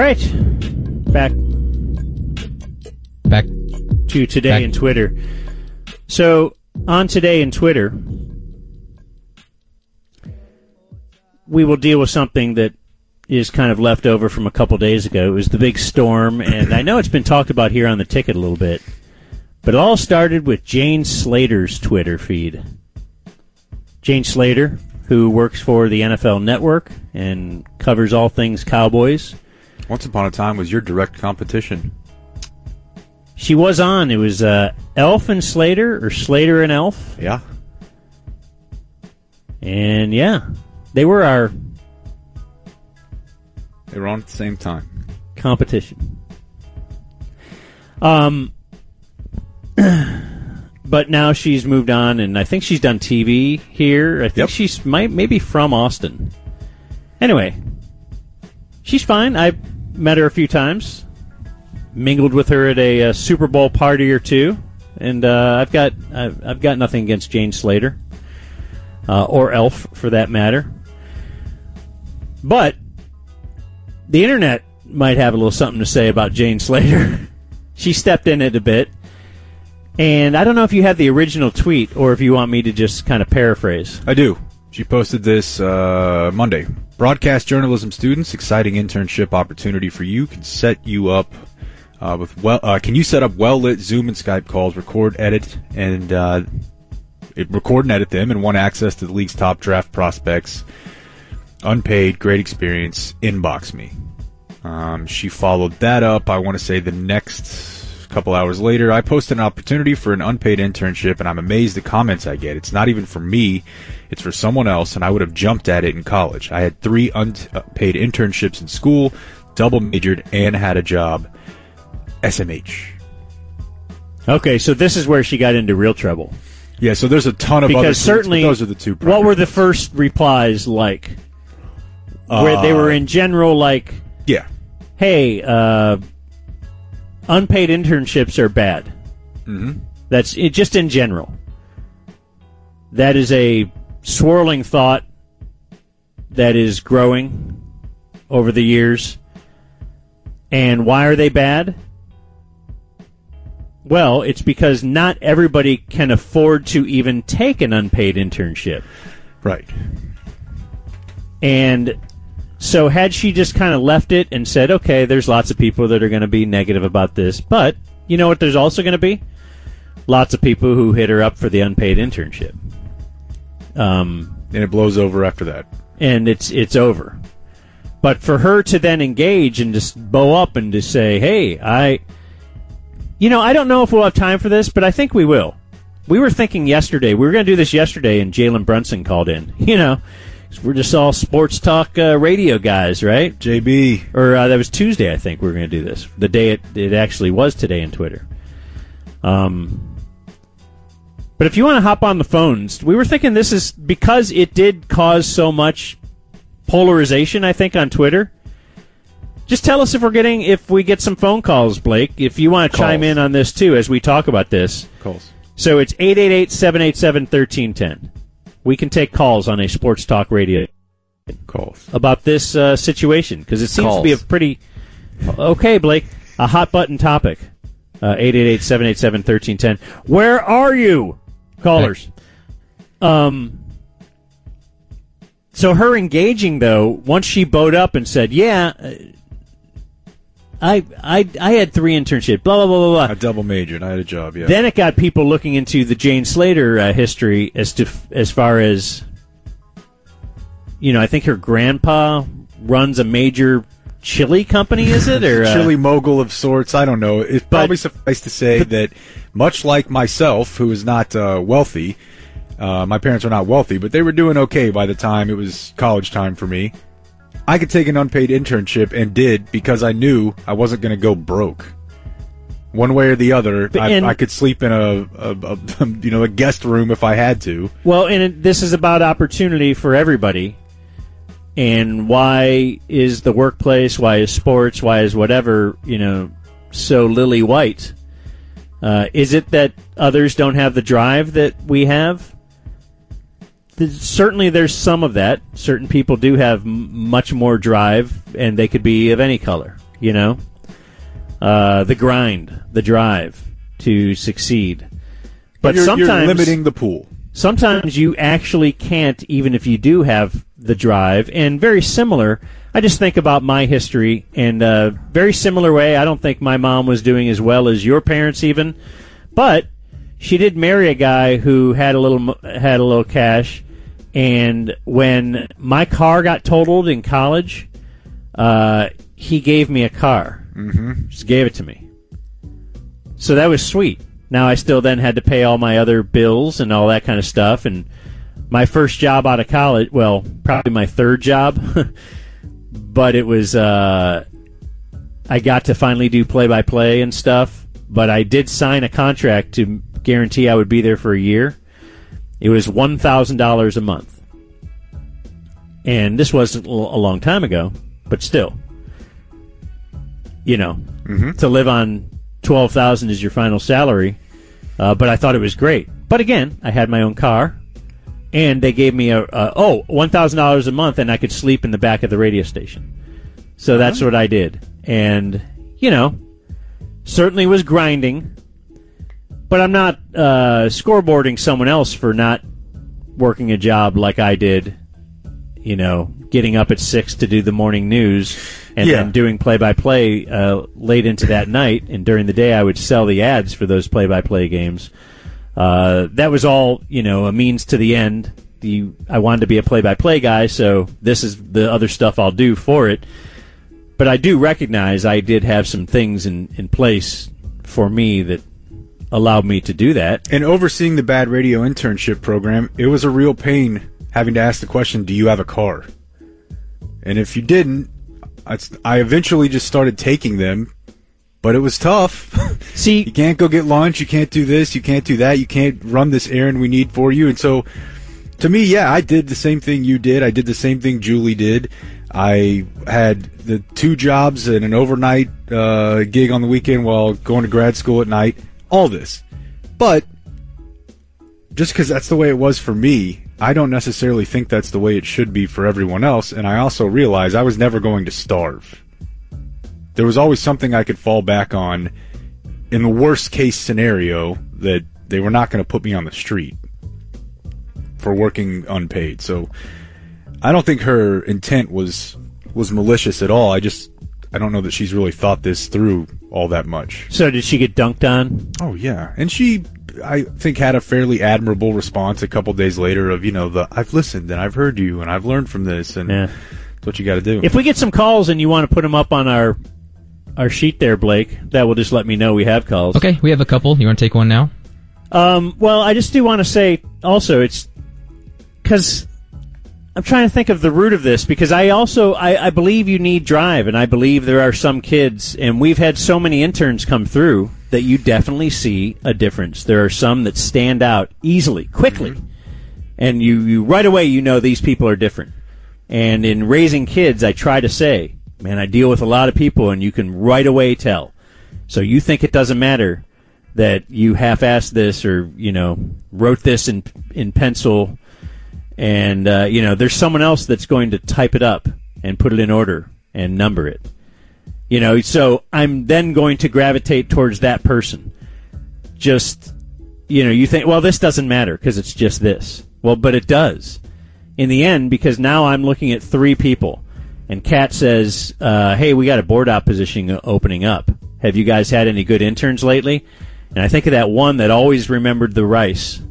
right. Back to Today in Twitter. So, on Today in Twitter, we will deal with something that is kind of left over from a couple days ago. It was the big storm, and I know it's been talked about here on the ticket a little bit, but it all started with Jane Slater's Twitter feed. Jane Slater, who works for the NFL Network and covers all things Cowboys. Once upon a time was your direct competition. She was on. It was Elf and Slater, or Slater and Elf. Yeah. And, yeah, they were our... They were on at the same time. Competition. But now she's moved on, and I think she's done TV here. I think she's maybe from Austin. Anyway, she's fine. I've met her a few times. Mingled with her at a Super Bowl party or two, and I've got nothing against Jane Slater or Elf for that matter. But the internet might have a little something to say about Jane Slater. She stepped in it a bit, and I don't know if you have the original tweet or if you want me to just kind of paraphrase. I do. She posted this Monday. Broadcast journalism students, exciting internship opportunity for you. Can set you up. Can you set up well-lit Zoom and Skype calls, record, edit, and record and edit them, and want access to the league's top draft prospects? Unpaid, great experience. Inbox me. She followed that up. I want to say the next couple hours later, I posted an opportunity for an unpaid internship, and I'm amazed the comments I get. It's not even for me. It's for someone else, and I would have jumped at it in college. I had 3 unpaid internships in school, double majored, and had a job. SMH. Okay, so this is where she got into real trouble. Yeah, so there's a ton of because other certainly, those are the two primary. What were the first replies like? Where they were in general like, yeah, hey, unpaid internships are bad. Mm-hmm. That's it, just in general. That is a swirling thought that is growing over the years. And why are they bad? Well, it's because not everybody can afford to even take an unpaid internship. Right. And so had she just kind of left it and said, okay, there's lots of people that are going to be negative about this, but you know what there's also going to be? Lots of people who hit her up for the unpaid internship. And it blows over after that. And it's over. But for her to then engage and just bow up and to say, hey, I don't know if we'll have time for this, but I think we will. We were thinking yesterday, we were going to do this yesterday, and Jalen Brunson called in. We're just all sports talk radio guys, right? JB. Or that was Tuesday, I think we were going to do this. The day it actually was Today in Twitter. But if you want to hop on the phones, we were thinking this is because it did cause so much polarization, I think, on Twitter. Just tell us if we get some phone calls, Blake. If you want to chime in on this too as we talk about this. Calls. So it's 888-787-1310. We can take calls on a sports talk radio. Calls about this situation because it seems to be a pretty Blake, a hot button topic. 888-787-1310. Where are you, callers? So her engaging, though, once she bowed up and said, yeah, I had 3 internships, blah, blah, blah, blah, blah. I double majored. I had a job, yeah. Then it got people looking into the Jane Slater history as far as, I think her grandpa runs a major chili company, is it? Or chili mogul of sorts. I don't know. It's probably suffice to say that much like myself, who is not wealthy, my parents are not wealthy, but they were doing okay by the time it was college time for me. I could take an unpaid internship and did because I knew I wasn't going to go broke. One way or the other, I could sleep in a guest room if I had to. Well, and this is about opportunity for everybody. And why is the workplace, why is sports, why is whatever, so lily white? Is it that others don't have the drive that we have? Certainly there's some of that. Certain people do have much more drive, and they could be of any color. you know? The grind, the drive to succeed. But you're sometimes limiting the pool. Sometimes you actually can't, even if you do have the drive. And very similar, I just think about my history, and very similar way. I don't think my mom was doing as well as your parents even, but she did marry a guy who had a little cash. And when my car got totaled in college, he gave me a car. Mm-hmm. Just gave it to me. So that was sweet. Now I still then had to pay all my other bills and all that kind of stuff. And my first job out of college, well, probably my third job, but it was, I got to finally do play-by-play and stuff. But I did sign a contract to guarantee I would be there for a year. It was $1,000 a month. And this wasn't a long time ago, but still. You know, to live on $12,000 is your final salary, but I thought it was great. But again, I had my own car, and they gave me $1,000 a month, and I could sleep in the back of the radio station. So that's what I did, and you know, certainly was grinding. But I'm not scoreboarding someone else for not working a job like I did. You know, getting up at 6 to do the morning news, and then doing play-by-play late into that night. And during the day, I would sell the ads for those play-by-play games. That was all, you know, a means to the end. I wanted to be a play-by-play guy, so this is the other stuff I'll do for it. But I do recognize I did have some things in place for me that allowed me to do that. And overseeing the Bad Radio internship program, it was a real pain having to ask the question, do you have a car? And if you didn't, I eventually just started taking them, but it was tough. See, you can't go get lunch, you can't do this, you can't do that, you can't run this errand we need for you. And so, to me, yeah, I did the same thing you did. I did the same thing Julie did. I had the 2 jobs and an overnight gig on the weekend while going to grad school at night. All this. But just because that's the way it was for me, I don't necessarily think that's the way it should be for everyone else. And I also realize I was never going to starve. There was always something I could fall back on in the worst case scenario that they were not going to put me on the street for working unpaid. So I don't think her intent was malicious at all. I don't know that she's really thought this through all that much. So did she get dunked on? Oh, yeah. And she, I think, had a fairly admirable response a couple days later of, you know, I've listened and I've heard you and I've learned from this, and that's what you got to do. If we get some calls and you want to put them up on our sheet there, Blake, that will just let me know we have calls. Okay, we have a couple. You want to take one now? Well, I just do want to say also, it's because I'm trying to think of the root of this, because I believe you need drive, and I believe there are some kids, and we've had so many interns come through that you definitely see a difference. There are some that stand out easily, quickly, and you right away you know these people are different. And in raising kids, I try to say, man, I deal with a lot of people, and you can right away tell. So you think it doesn't matter that you half-assed this or, you know, wrote this in pencil, and, you know, there's someone else that's going to type it up and put it in order and number it. You know, so I'm then going to gravitate towards that person. Just, you know, you think, well, this doesn't matter because it's just this. Well, but it does. In the end, because now I'm looking at 3 people, and Kat says, hey, we got a board op position opening up. Have you guys had any good interns lately? And I think of that one that always remembered the rice.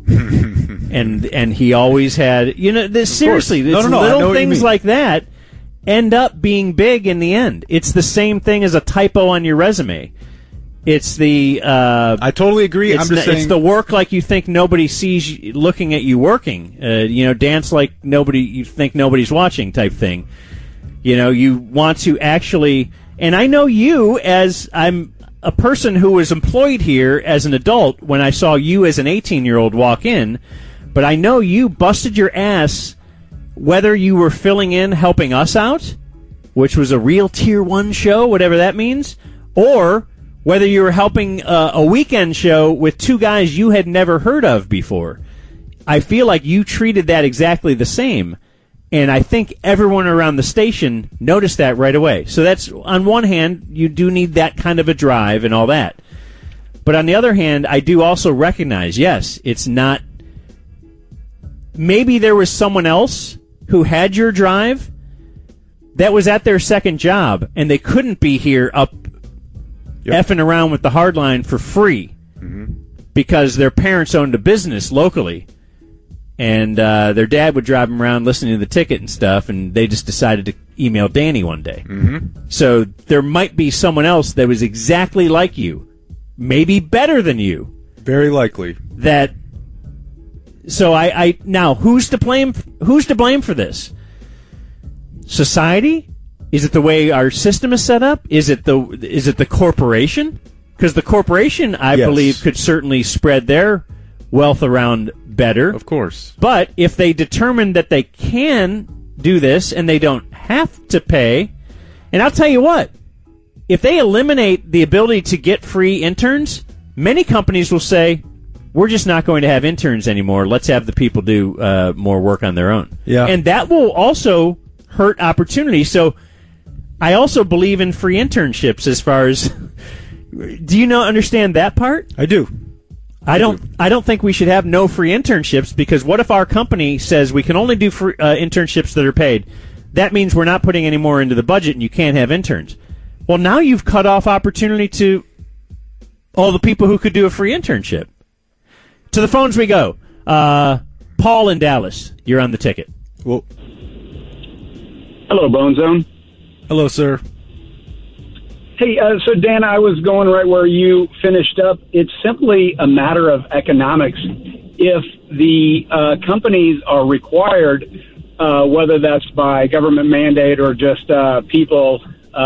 and he always had, you know, this, seriously, little things like that end up being big in the end. It's the same thing as a typo on your resume. It's the I totally agree. I'm just saying, it's the work like you think nobody sees you, looking at you working. You know, dance like you think nobody's watching type thing. You know, you want to actually, and I know you as I'm a person who was employed here as an adult when I saw you as an 18-year-old walk in, but I know you busted your ass whether you were filling in helping us out, which was a real Tier 1 show, whatever that means, or whether you were helping a weekend show with 2 guys you had never heard of before. I feel like you treated that exactly the same. And I think everyone around the station noticed that right away. So that's, on one hand, you do need that kind of a drive and all that. But on the other hand, I do also recognize, yes, it's not... Maybe there was someone else who had your drive that was at their second job, and they couldn't be here up effing around with the hardline for free because their parents owned a business locally, and their dad would drive them around listening to the ticket and stuff, and they just decided to email Danny one day. So there might be someone else that was exactly like you, maybe better than you. Very likely. So I now, who's to blame for this? Society? Is it the way our system is set up? Is it the corporation? Because the corporation, I believe, could certainly spread their wealth around better. Of course. But if they determine that they can do this and they don't have to pay, and I'll tell you what, if they eliminate the ability to get free interns, many companies will say, we're just not going to have interns anymore. Let's have the people do more work on their own. Yeah. And that will also hurt opportunity. So I also believe in free internships as far as... Do you understand that part? I do. I don't think we should have no free internships, because what if our company says we can only do free, internships that are paid? That means we're not putting any more into the budget and you can't have interns. Well, now you've cut off opportunity to all the people who could do a free internship. To the phones we go. Paul in Dallas, you're on the ticket. Well, hello, Bone Zone. hello, sir. Hey, so Dan, I was going right where you finished up. It's simply a matter of economics. If the companies are required, whether that's by government mandate or just people,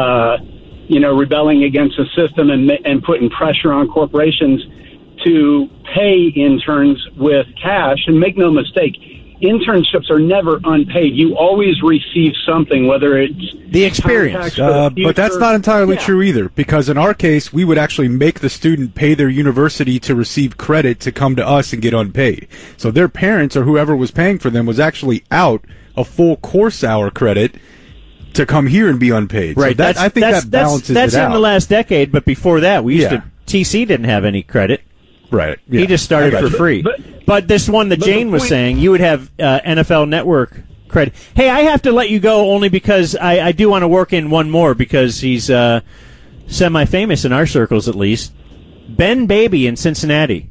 rebelling against the system and putting pressure on corporations to pay interns with cash, and make no mistake, internships are never unpaid. You always receive something, whether it's the experience. But that's not entirely true either, because in our case, we would actually make the student pay their university to receive credit to come to us and get unpaid. So their parents or whoever was paying for them was actually out a full course hour credit to come here and be unpaid. Right. So I think that balances it out. That's in the last decade, but before that, we used to... TC didn't have any credit. Right. Yeah. He just started for free. But this one that Jane was saying, you would have NFL Network credit. Hey, I have to let you go only because I do want to work in one more, because he's semi-famous in our circles, at least. Ben Baby in Cincinnati.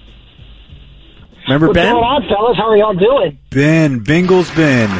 Remember Ben? What's going on, fellas? How are y'all doing? Ben. Bengals Ben.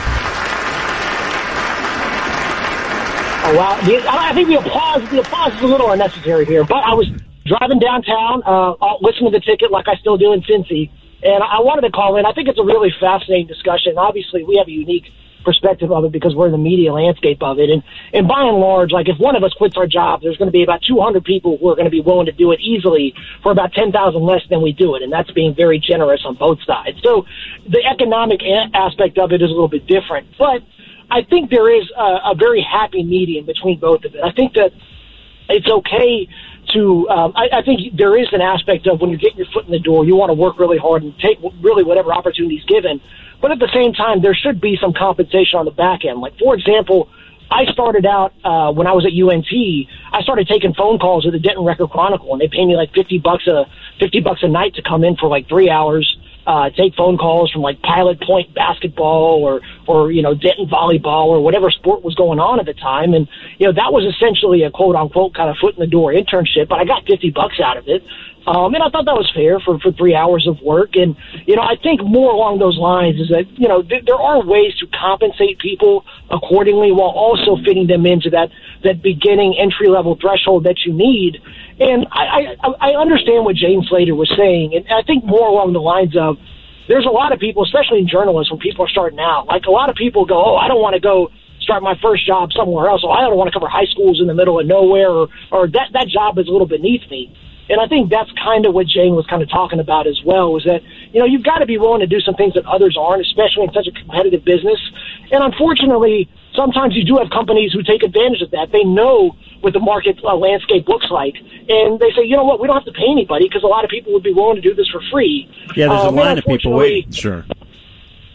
Oh, wow. I think the applause is a little unnecessary here, but I was driving downtown, listening to the ticket like I still do in Cincy, and I wanted to call in. I think it's a really fascinating discussion. Obviously, we have a unique perspective of it because we're in the media landscape of it, and by and large, like, if one of us quits our job, there's going to be about 200 people who are going to be willing to do it easily for about 10,000 less than we do it, and that's being very generous on both sides. So the economic aspect of it is a little bit different, but I think there is a very happy medium between both of it. I think that it's okay to, I think there is an aspect of when you're getting your foot in the door, you want to work really hard and take really whatever opportunity is given. But at the same time, there should be some compensation on the back end. Like, for example, I started out, when I was at UNT, I started taking phone calls at the Denton Record Chronicle, and they pay me like $50 a night to come in for like 3 hours, take phone calls from like Pilot Point basketball or Denton volleyball or whatever sport was going on at the time. And, that was essentially a quote unquote kind of foot in the door internship, but I got $50 out of it. And I thought that was fair for 3 hours of work. And, I think more along those lines is that, there are ways to compensate people accordingly while also fitting them into that beginning entry-level threshold that you need. And I understand what Jane Slater was saying, and I think more along the lines of there's a lot of people, especially in journalism, when people are starting out, like a lot of people go, oh, I don't want to go start my first job somewhere else, or I don't want to cover high schools in the middle of nowhere, or that job is a little beneath me. And I think that's kind of what Jane was kind of talking about as well, is that, you've got to be willing to do some things that others aren't, especially in such a competitive business. And unfortunately, sometimes you do have companies who take advantage of that. They know what the market landscape looks like, and they say, you know what, we don't have to pay anybody because a lot of people would be willing to do this for free. Yeah, there's a line of people waiting. Sure.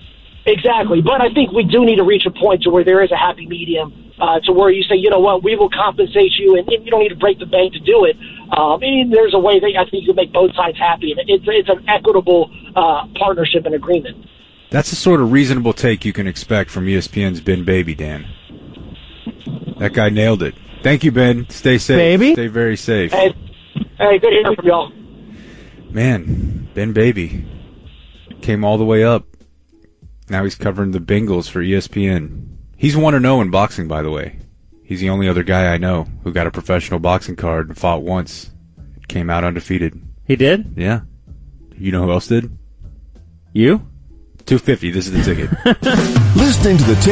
Exactly. But I think we do need to reach a point to where there is a happy medium, to where you say, you know what, we will compensate you, and you don't need to break the bank to do it. And there's a way that I think you can make both sides happy, and it's an equitable partnership and agreement. That's the sort of reasonable take you can expect from ESPN's Ben Baby, Dan. That guy nailed it. Thank you, Ben. Stay safe. Baby? Stay very safe. Hey, good hearing from y'all. Man, Ben Baby came all the way up. Now he's covering the Bengals for ESPN. He's 1-0 in boxing, by the way. He's the only other guy I know who got a professional boxing card and fought once. Came out undefeated. He did? Yeah. You know who else did? You? $250. This is the ticket. Listening to the